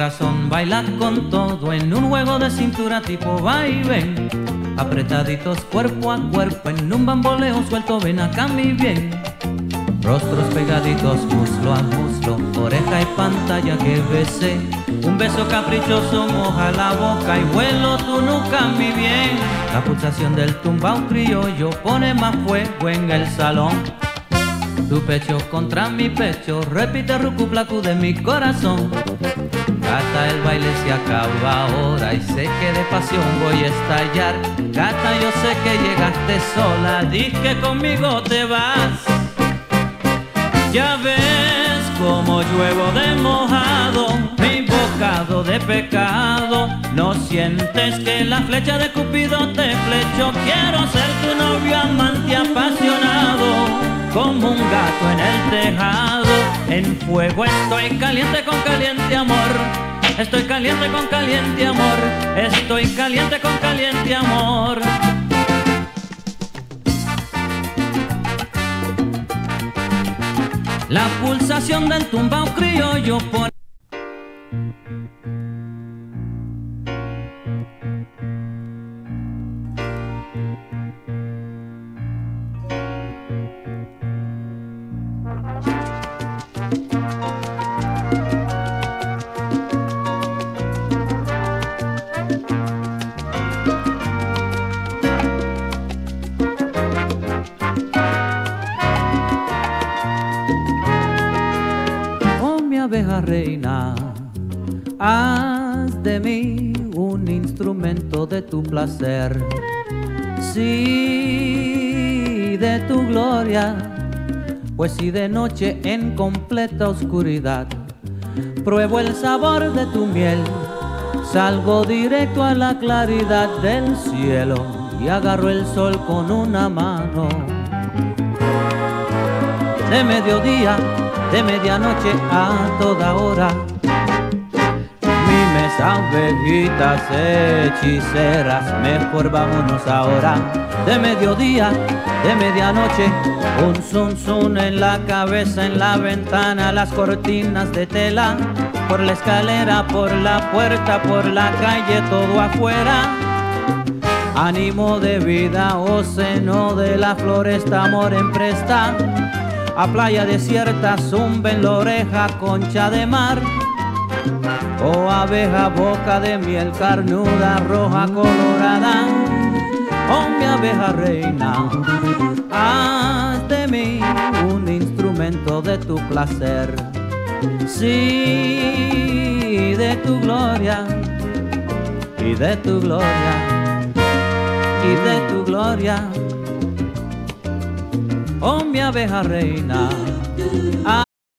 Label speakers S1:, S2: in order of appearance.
S1: corazón baila con todo en un juego de cintura tipo vaivén. Apretaditos cuerpo a cuerpo en un bamboleo suelto, ven acá mi bien. Rostros pegaditos muslo a muslo, oreja y pantalla que besé. Un beso caprichoso moja la boca y vuelo tu nuca mi bien. La pulsación del tumbao criollo pone más fuego en el salón. Tu pecho contra mi pecho repite rucuplacu de mi corazón. Gata, el baile se acaba ahora y sé que de pasión voy a estallar. Gata, yo sé que llegaste sola, di que conmigo te vas. Ya ves como lluevo de mojado, mi bocado de pecado. No sientes que la flecha de Cupido te flechó. Quiero ser tu novio amante apasionado, como un gato en el tejado. En fuego estoy caliente con caliente amor. Estoy caliente con caliente amor. Estoy caliente con caliente amor. La pulsación del tumbao criollo pone abeja reina, haz de mí un instrumento de tu placer, sí, de tu gloria, pues si de noche en completa oscuridad pruebo el sabor de tu miel, salgo directo a la claridad del cielo y agarro el sol con una mano. De mediodía, de medianoche a toda hora, mimes, abejitas, hechiceras, mejor vámonos ahora. De mediodía, de medianoche, un zun zun en la cabeza, en la ventana, las cortinas de tela, por la escalera, por la puerta, por la calle, todo afuera. Ánimo de vida, o seno de la floresta, amor en presta. A playa desierta, zumba en la oreja, concha de mar. Oh abeja, boca de miel, carnuda, roja, colorada. Oh mi abeja reina, haz de mí un instrumento de tu placer, sí, de tu gloria, y de tu gloria, y de tu gloria. Oh mi abeja reina,